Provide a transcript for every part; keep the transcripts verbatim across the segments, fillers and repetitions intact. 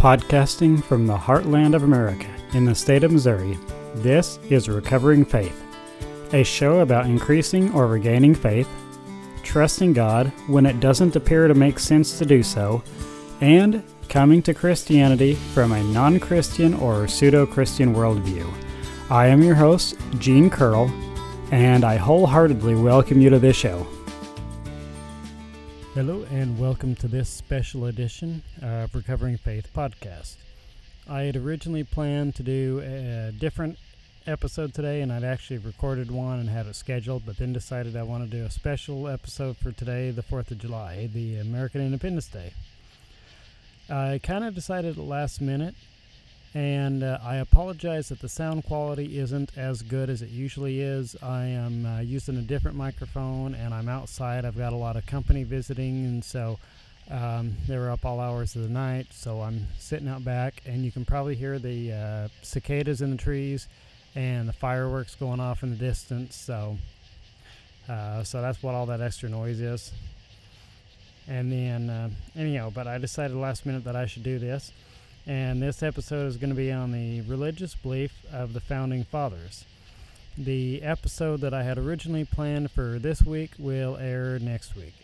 Podcasting from the heartland of America in the state of Missouri, this is Recovering Faith, a show about increasing or regaining faith, trusting God when it doesn't appear to make sense to do so, and coming to Christianity from a non-Christian or pseudo-Christian worldview. I am your host, Gene Curl, and I wholeheartedly welcome you to this show. Hello and welcome to this special edition of Recovering Faith podcast. I had originally planned to do a different episode today, and I'd actually recorded one and had it scheduled, but then decided I want to do a special episode for today, the fourth of July, the American Independence Day. I kind of decided at the last minute, and uh, I apologize that the sound quality isn't as good as it usually is. I am uh, using a different microphone, and I'm outside. I've got a lot of company visiting, and so um, they were up all hours of the night, so I'm sitting out back, and you can probably hear the uh, cicadas in the trees and the fireworks going off in the distance, so uh, so that's what all that extra noise is. And then, uh, anyhow, but I decided last minute that I should do this. And this episode is going to be on the religious belief of the Founding Fathers. The episode that I had originally planned for this week will air next week.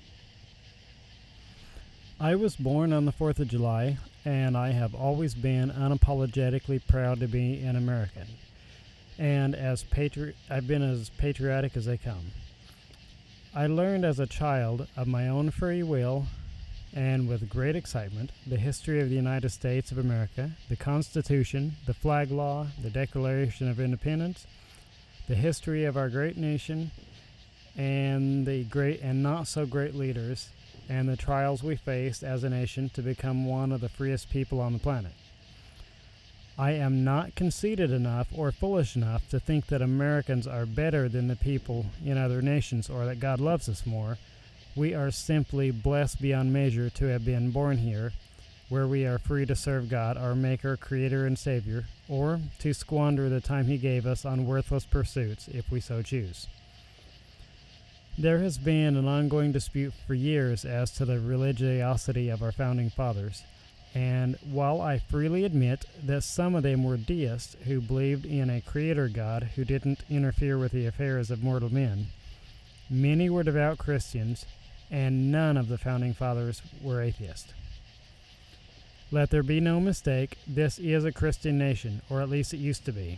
I was born on the fourth of July, and I have always been unapologetically proud to be an American. And as patri- I've been as patriotic as they come. I learned as a child of my own free will, and with great excitement, the history of the United States of America, the Constitution, the flag law, the Declaration of Independence, the history of our great nation, and the great and not so great leaders, and the trials we faced as a nation to become one of the freest people on the planet. I am not conceited enough or foolish enough to think that Americans are better than the people in other nations or that God loves us more. We are simply blessed beyond measure to have been born here, where we are free to serve God, our Maker, Creator, and Savior, or to squander the time He gave us on worthless pursuits, if we so choose. There has been an ongoing dispute for years as to the religiosity of our Founding Fathers, and while I freely admit that some of them were deists who believed in a Creator God who didn't interfere with the affairs of mortal men, many were devout Christians, and none of the Founding Fathers were atheists. Let there be no mistake, this is a Christian nation, or at least it used to be.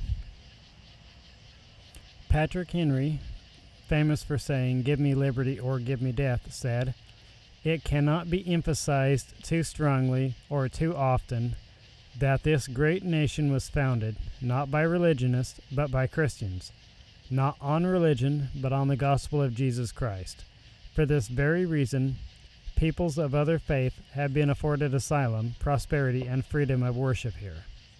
Patrick Henry, famous for saying, "Give me liberty or give me death," said, "It cannot be emphasized too strongly or too often that this great nation was founded not by religionists but by Christians, not on religion but on the gospel of Jesus Christ. For this very reason, peoples of other faith have been afforded asylum, prosperity, and freedom of worship here."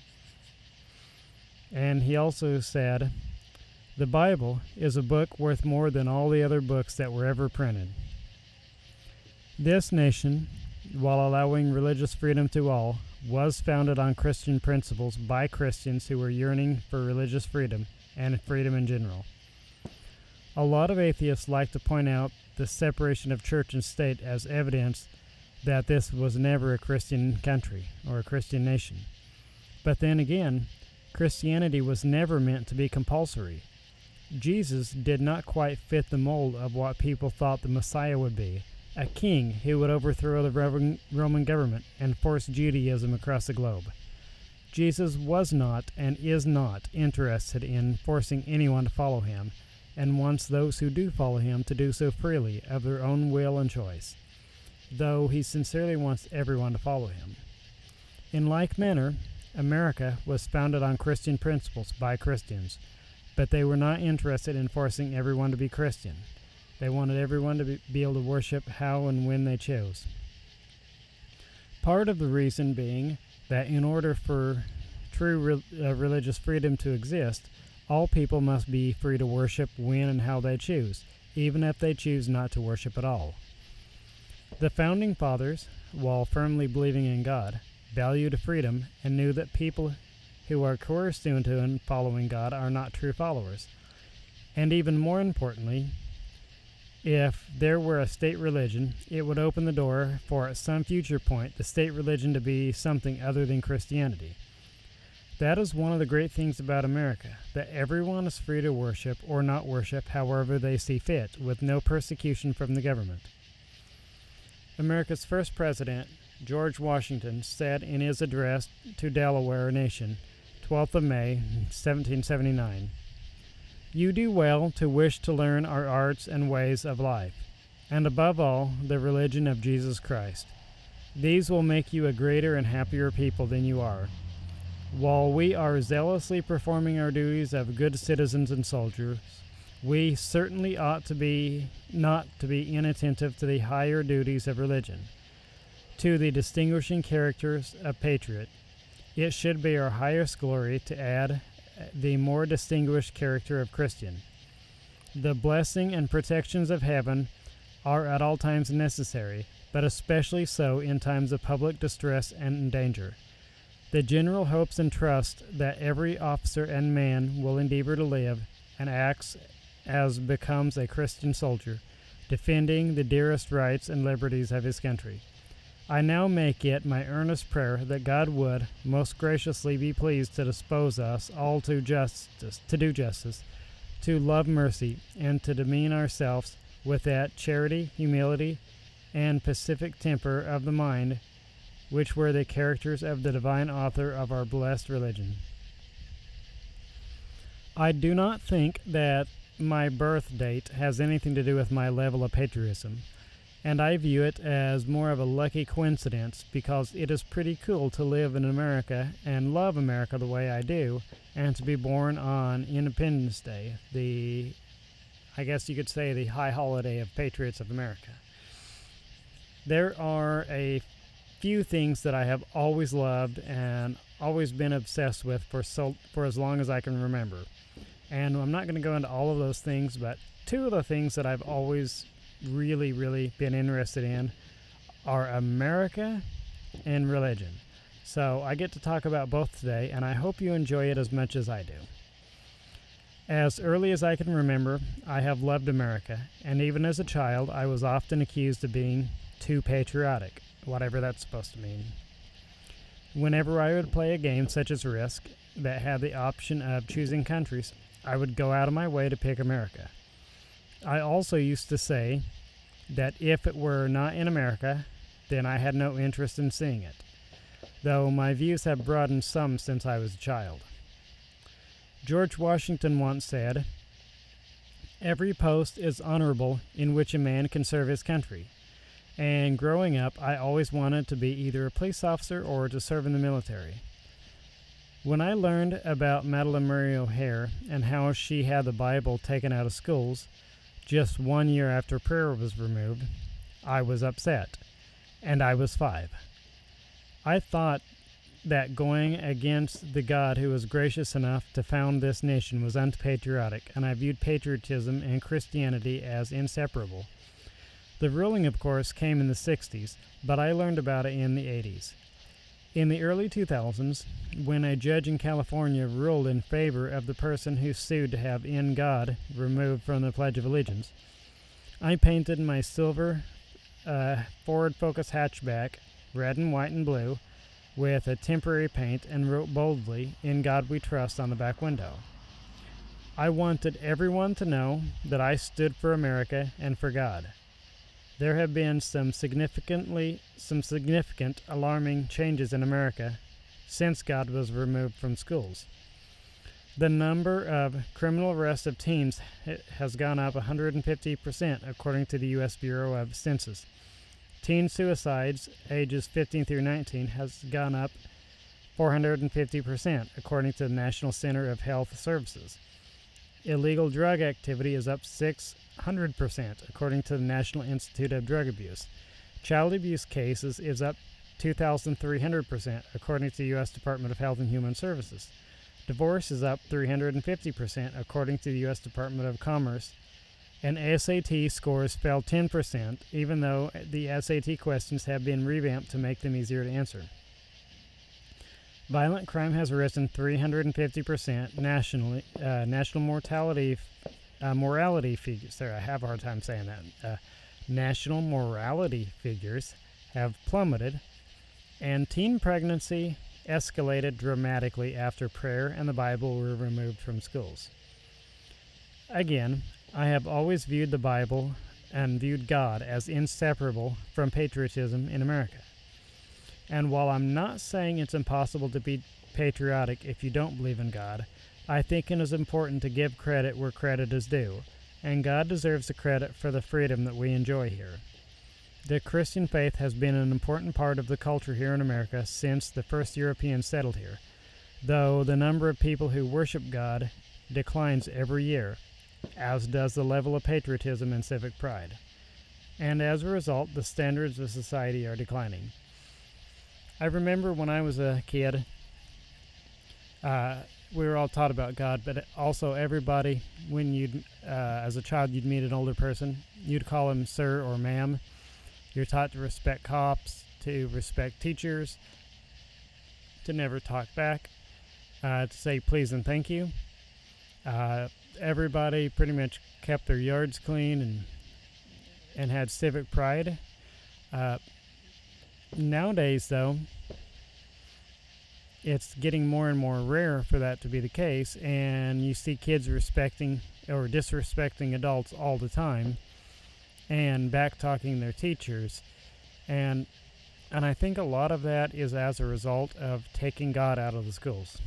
And he also said, "The Bible is a book worth more than all the other books that were ever printed." This nation, while allowing religious freedom to all, was founded on Christian principles by Christians who were yearning for religious freedom and freedom in general. A lot of atheists like to point out the separation of church and state as evidence that this was never a Christian country or a Christian nation. But then again, Christianity was never meant to be compulsory. Jesus did not quite fit the mold of what people thought the Messiah would be, a king who would overthrow the Roman government and force Judaism across the globe. Jesus was not and is not interested in forcing anyone to follow him, and wants those who do follow him to do so freely of their own will and choice, though he sincerely wants everyone to follow him. In like manner, America was founded on Christian principles by Christians, but they were not interested in forcing everyone to be Christian. They wanted everyone to be, be able to worship how and when they chose. Part of the reason being that in order for true re- uh, religious freedom to exist, all people must be free to worship when and how they choose, even if they choose not to worship at all. The Founding Fathers, while firmly believing in God, valued freedom and knew that people who are coerced into following God are not true followers. And even more importantly, If there were a state religion, it would open the door for at some future point the state religion to be something other than Christianity. That is one of the great things about America, that everyone is free to worship or not worship however they see fit, with no persecution from the government. America's first president, George Washington, said in his address to Delaware Nation, twelfth of May, seventeen seventy-nine, "You do well to wish to learn our arts and ways of life, and above all, the religion of Jesus Christ. These will make you a greater and happier people than you are. While we are zealously performing our duties of good citizens and soldiers, we certainly ought to be not to be inattentive to the higher duties of religion, to the distinguishing characters of patriot. It should be our highest glory to add the more distinguished character of Christian. The blessing and protections of heaven are at all times necessary, but especially so in times of public distress and danger. The general hopes and trust that every officer and man will endeavor to live and acts as becomes a Christian soldier, defending the dearest rights and liberties of his country. I now make it my earnest prayer that God would most graciously be pleased to dispose us all to justice, to do justice, to love mercy, and to demean ourselves with that charity, humility, and pacific temper of the mind which were the characters of the divine author of our blessed religion." I do not think that my birth date has anything to do with my level of patriotism, and I view it as more of a lucky coincidence because it is pretty cool to live in America and love America the way I do, and to be born on Independence Day, the, I guess you could say, the high holiday of patriots of America. There are a few things that I have always loved and always been obsessed with for so for as long as I can remember. And I'm not going to go into all of those things, but two of the things that I've always really, really been interested in are America and religion. So I get to talk about both today, and I hope you enjoy it as much as I do. As early as I can remember, I have loved America, and even as a child, I was often accused of being too patriotic, whatever that's supposed to mean. Whenever I would play a game such as Risk that had the option of choosing countries, I would go out of my way to pick America. I also used to say that if it were not in America, then I had no interest in seeing it, though my views have broadened some since I was a child. George Washington once said, "Every post is honorable in which a man can serve his country." And growing up, I always wanted to be either a police officer or to serve in the military. When I learned about Madalyn Murray O'Hair and how she had the Bible taken out of schools just one year after prayer was removed, I was upset, and I was five. I thought that going against the God who was gracious enough to found this nation was unpatriotic, and I viewed patriotism and Christianity as inseparable. The ruling, of course, came in the sixties, but I learned about it in the eighties. In the early two thousands, when a judge in California ruled in favor of the person who sued to have "In God" removed from the Pledge of Allegiance, I painted my silver uh, Ford Focus hatchback, red and white and blue, with a temporary paint and wrote boldly, "In God We Trust" on the back window. I wanted everyone to know that I stood for America and for God. There have been some significantly some significant alarming changes in America since God was removed from schools. The number of criminal arrests of teens has gone up one hundred fifty percent according to the U S Bureau of Census. Teen suicides ages fifteen through nineteen has gone up four hundred fifty percent according to the National Center of Health Services. Illegal drug activity is up six hundred percent according to the National Institute of Drug Abuse. Child abuse cases is up two thousand three hundred percent according to the U S Department of Health and Human Services. Divorce is up three hundred fifty percent according to the U S Department of Commerce. And S A T scores fell ten percent, even though the S A T questions have been revamped to make them easier to answer. Violent crime has risen three hundred fifty percent nationally. Uh, national mortality uh, morality figures. Sorry, I have a hard time saying that. Uh, national morality figures have plummeted, and teen pregnancy escalated dramatically after prayer and the Bible were removed from schools. Again, I have always viewed the Bible and viewed God as inseparable from patriotism in America. And while I'm not saying it's impossible to be patriotic if you don't believe in God, I think it is important to give credit where credit is due, and God deserves the credit for the freedom that we enjoy here. The Christian faith has been an important part of the culture here in America since the first Europeans settled here, though the number of people who worship God declines every year, as does the level of patriotism and civic pride. And as a result, the standards of society are declining. I remember when I was a kid, uh, we were all taught about God, but also everybody, when you'd, uh, as a child, you'd meet an older person, you'd call him sir or ma'am. You're taught to respect cops, to respect teachers, to never talk back, uh, to say please and thank you. Uh, everybody pretty much kept their yards clean and and had civic pride. Uh, nowadays, though, it's getting more and more rare for that to be the case, and you see kids respecting or disrespecting adults all the time and back-talking their teachers. And and I think a lot of that is as a result of taking God out of the schools.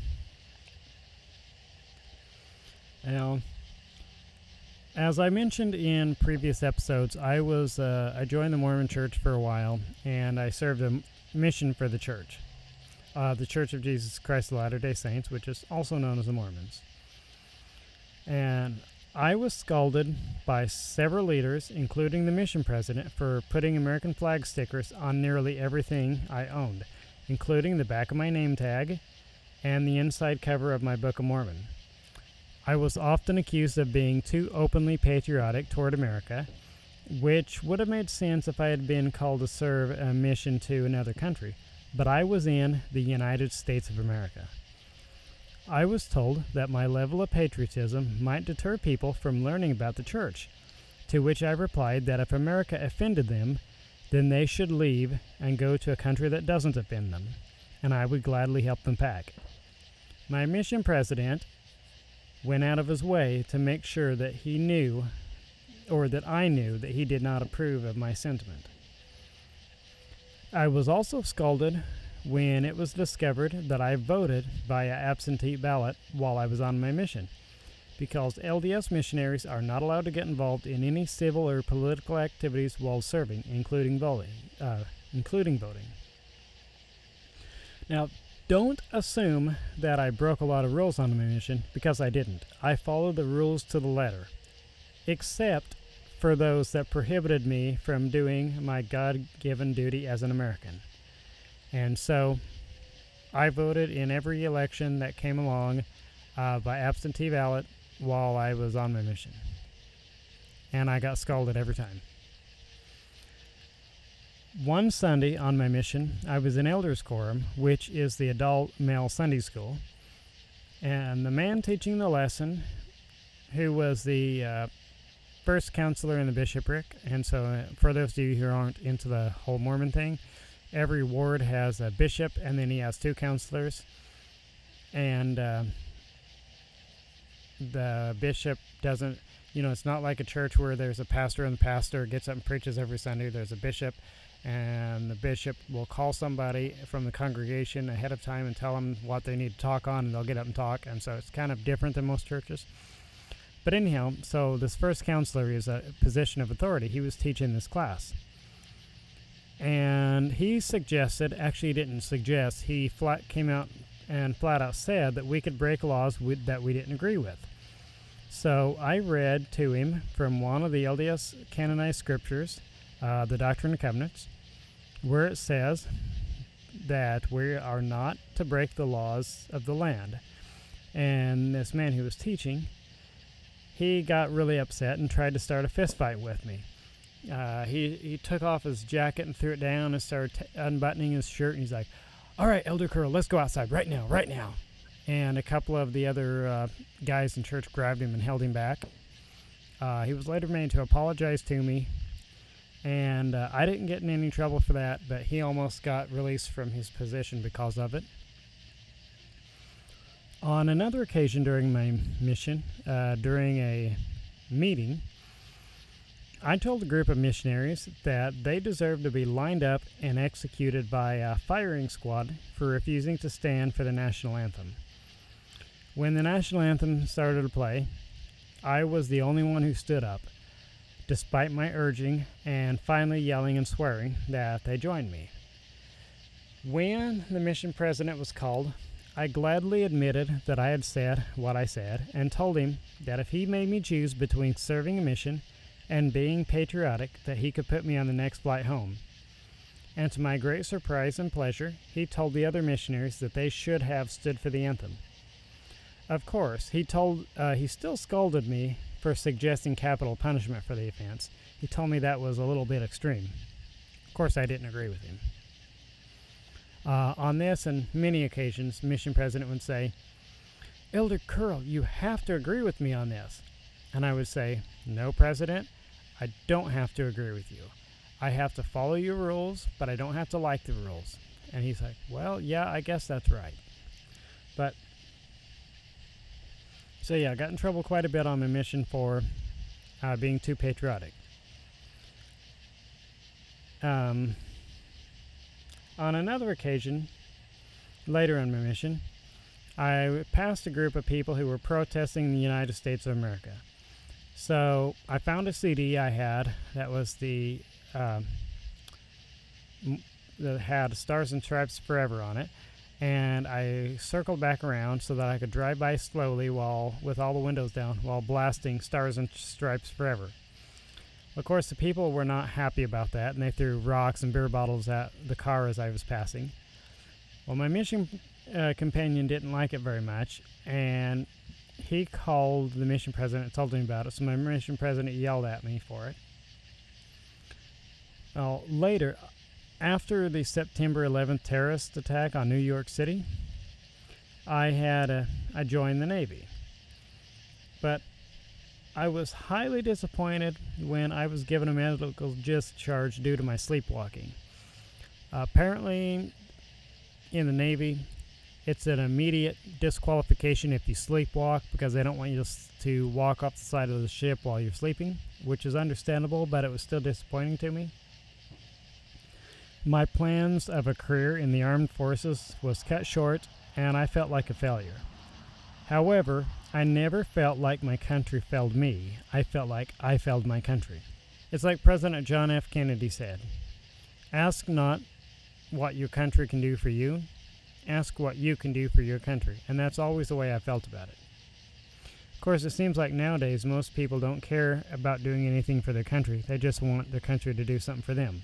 Now, as I mentioned in previous episodes, I was uh, I joined the Mormon Church for a while, and I served a mission for the church, uh, the Church of Jesus Christ of Latter-day Saints, which is also known as the Mormons. And I was scolded by several leaders, including the mission president, for putting American flag stickers on nearly everything I owned, including the back of my name tag and the inside cover of my Book of Mormon. I was often accused of being too openly patriotic toward America, which would have made sense if I had been called to serve a mission to another country, but I was in the United States of America. I was told that my level of patriotism might deter people from learning about the church, to which I replied that if America offended them, then they should leave and go to a country that doesn't offend them, and I would gladly help them pack. My mission president went out of his way to make sure that he knew, or that I knew, that he did not approve of my sentiment. I was also scolded when it was discovered that I voted via absentee ballot while I was on my mission, because L D S missionaries are not allowed to get involved in any civil or political activities while serving, including voting. Uh, including voting. Now, don't assume that I broke a lot of rules on my mission, because I didn't. I followed the rules to the letter, except for those that prohibited me from doing my God-given duty as an American. And so I voted in every election that came along uh, by absentee ballot while I was on my mission. And I got scolded every time. One Sunday on my mission, I was in Elders Quorum, which is the adult male Sunday school, and the man teaching the lesson, who was the uh, first counselor in the bishopric, and so uh, for those of you who aren't into the whole Mormon thing, every ward has a bishop, and then he has two counselors, and uh, the bishop doesn't, you know, it's not like a church where there's a pastor and the pastor gets up and preaches every Sunday. There's a bishop, and the bishop will call somebody from the congregation ahead of time and tell them what they need to talk on, and they'll get up and talk, and so it's kind of different than most churches. But anyhow, so this first counselor is a position of authority. He was teaching this class, and he suggested, actually he didn't suggest, he flat came out and flat out said that we could break laws with, that we didn't agree with. So I read to him from one of the L D S canonized scriptures, uh, the Doctrine and Covenants, where it says that we are not to break the laws of the land. And this man who was teaching, he got really upset and tried to start a fist fight with me. Uh, he, he took off his jacket and threw it down and started t- unbuttoning his shirt, and he's like, "All right, Elder Curl, let's go outside right now, right now." And a couple of the other uh, guys in church grabbed him and held him back. Uh, he was later made to apologize to me, and uh, I didn't get in any trouble for that, but he almost got released from his position because of it. On another occasion during my mission, uh, during a meeting, I told a group of missionaries that they deserved to be lined up and executed by a firing squad for refusing to stand for the national anthem. When the national anthem started to play, I was the only one who stood up, despite my urging and finally yelling and swearing that they joined me. When the mission president was called, I gladly admitted that I had said what I said and told him that if he made me choose between serving a mission and being patriotic, that he could put me on the next flight home. And to my great surprise and pleasure, he told the other missionaries that they should have stood for the anthem. Of course, he told uh, he still scolded me for suggesting capital punishment for the offense. He told me that was a little bit extreme. Of course, I didn't agree with him. Uh, on this and many occasions, mission president would say, "Elder Curl, you have to agree with me on this." And I would say, "No, President, I don't have to agree with you. I have to follow your rules, but I don't have to like the rules." And he's like, "Well, yeah, I guess that's right." But, so yeah, I got in trouble quite a bit on my mission for uh, being too patriotic. Um, on another occasion, later in my mission, I passed a group of people who were protesting in the United States of America. So I found a C D I had that was the uh, that had Stars and Stripes Forever on it, and I circled back around so that I could drive by slowly while with all the windows down while blasting Stars and Stripes Forever. Of course, the people were not happy about that, and they threw rocks and beer bottles at the car as I was passing. Well, my mission uh, companion didn't like it very much, and he called the mission president and told him about it, so my mission president yelled at me for it. Well, later, after the September eleventh terrorist attack on New York City, I had a, I joined the Navy. But I was highly disappointed when I was given a medical discharge due to my sleepwalking. Uh, apparently, in the Navy, it's an immediate disqualification if you sleepwalk because they don't want you to, to walk off the side of the ship while you're sleeping, which is understandable, but it was still disappointing to me. My plans of a career in the armed forces was cut short, and I felt like a failure. However, I never felt like my country failed me. I felt like I failed my country. It's like President John F. Kennedy said, "Ask not what your country can do for you. Ask what you can do for your country." And that's always the way I felt about it. Of course, it seems like nowadays most people don't care about doing anything for their country. They just want their country to do something for them.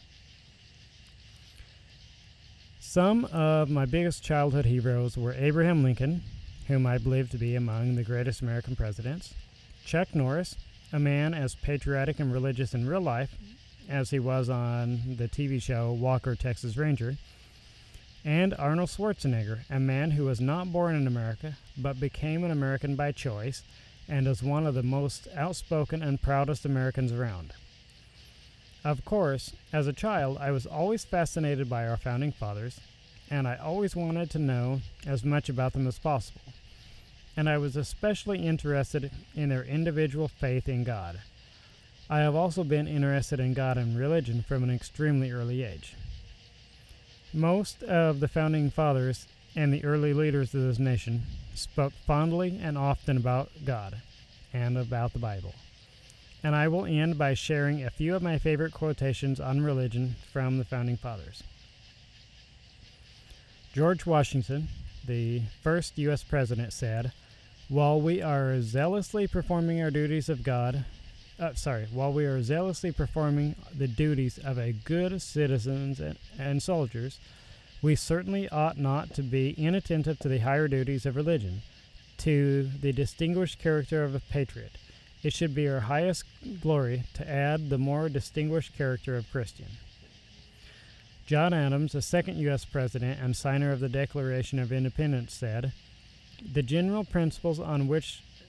Some of my biggest childhood heroes were Abraham Lincoln, whom I believe to be among the greatest American presidents, Chuck Norris, a man as patriotic and religious in real life as he was on the T V show Walker, Texas Ranger, and Arnold Schwarzenegger, a man who was not born in America but became an American by choice and is one of the most outspoken and proudest Americans around. Of course, as a child, I was always fascinated by our founding fathers, and I always wanted to know as much about them as possible. And I was especially interested in their individual faith in God. I have also been interested in God and religion from an extremely early age. Most of the founding fathers and the early leaders of this nation spoke fondly and often about God and about the Bible. And I will end by sharing a few of my favorite quotations on religion from the founding fathers. George Washington, the first U S president, said, "While we are zealously performing our duties of God, uh, sorry, while we are zealously performing the duties of a good citizens and, and soldiers, we certainly ought not to be inattentive to the higher duties of religion, to the distinguished character of a patriot. It should be our highest glory to add the more distinguished character of Christian." John Adams, the second U S president and signer of the Declaration of Independence, said, "The general principles on which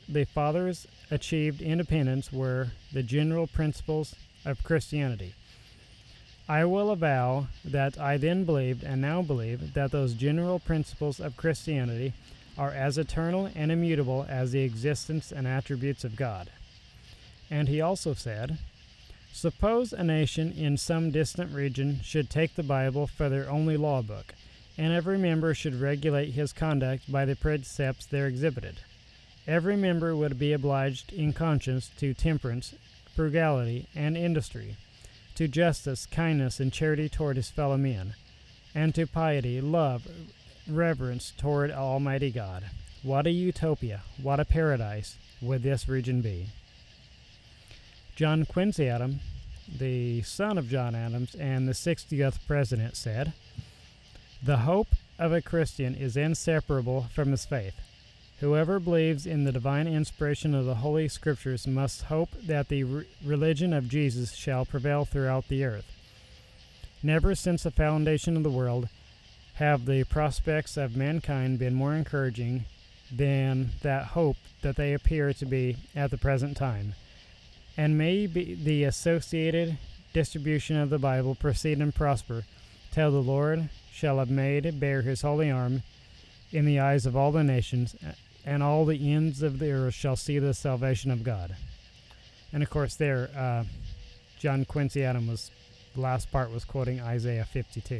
the fathers achieved independence were the general principles of Christianity. I will avow that I then believed and now believe that those general principles of Christianity are as eternal and immutable as the existence and attributes of God. And he also said, suppose a nation in some distant region should take the Bible for their only law book, and every member should regulate his conduct by the precepts there exhibited. Every member would be obliged in conscience to temperance, frugality, and industry, to justice, kindness, and charity toward his fellow men, and to piety, love, reverence toward Almighty God. What a utopia, what a paradise would this region be. John Quincy Adams, the son of John Adams and the sixtieth president, said, "The hope of a Christian is inseparable from his faith. Whoever believes in the divine inspiration of the Holy Scriptures must hope that the re- religion of Jesus shall prevail throughout the earth. Never since the foundation of the world have the prospects of mankind been more encouraging than that hope that they appear to be at the present time. And may be the associated distribution of the Bible proceed and prosper till the Lord shall have made bare his holy arm in the eyes of all the nations, and all the ends of the earth shall see the salvation of God." And of course there, uh, John Quincy Adams, was, the last part was quoting Isaiah fifty-two.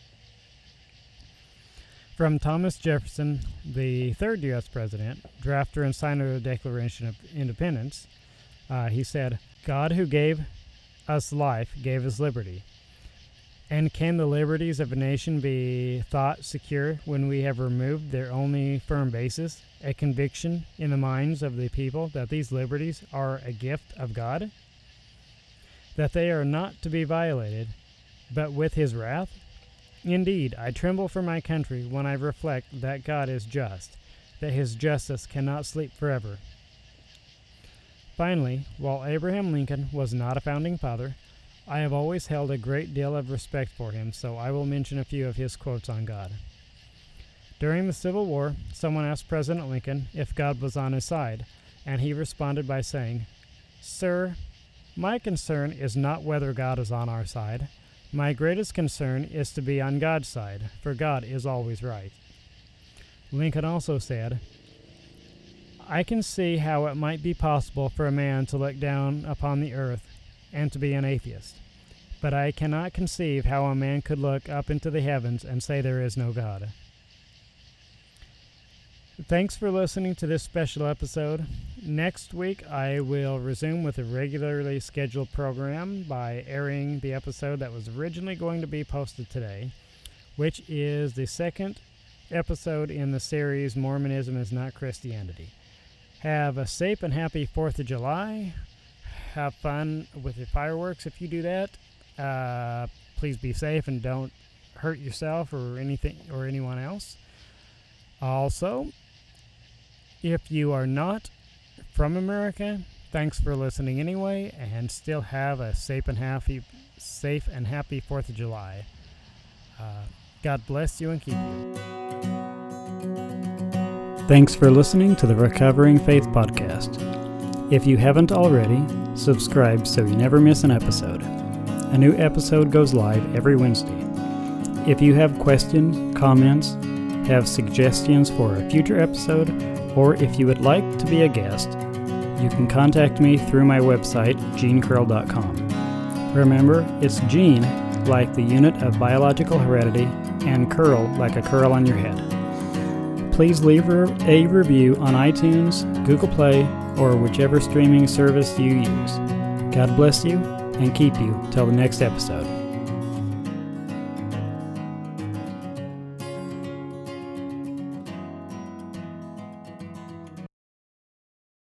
From Thomas Jefferson, the third U S president, drafter and signer of the Declaration of Independence, uh, he said, "God who gave us life gave us liberty. And can the liberties of a nation be thought secure when we have removed their only firm basis, a conviction in the minds of the people that these liberties are a gift of God? That they are not to be violated, but with his wrath? Indeed, I tremble for my country when I reflect that God is just, that his justice cannot sleep forever." Finally, while Abraham Lincoln was not a founding father, I have always held a great deal of respect for him, so I will mention a few of his quotes on God. During the Civil War, someone asked President Lincoln if God was on his side, and he responded by saying, "Sir, my concern is not whether God is on our side. My greatest concern is to be on God's side, for God is always right." Lincoln also said, "I can see how it might be possible for a man to look down upon the earth and to be an atheist, but I cannot conceive how a man could look up into the heavens and say there is no God." Thanks for listening to this special episode. Next week, I will resume with a regularly scheduled program by airing the episode that was originally going to be posted today, which is the second episode in the series Mormonism is Not Christianity. Have a safe and happy fourth of July. Have fun with your fireworks if you do that. Uh, please be safe and don't hurt yourself or anything or anyone else. Also, if you are not from America, thanks for listening anyway, and still have a safe and happy, safe and happy fourth of July. Uh, God bless you and keep you. Thanks for listening to the Recovering Faith Podcast. If you haven't already, subscribe so you never miss an episode. A new episode goes live every Wednesday. If you have questions, comments, have suggestions for a future episode, or if you would like to be a guest, you can contact me through my website, gene curl dot com. Remember, it's gene, like the unit of biological heredity, and curl, like a curl on your head. Please leave a review on iTunes, Google Play, or whichever streaming service you use. God bless you and keep you till the next episode.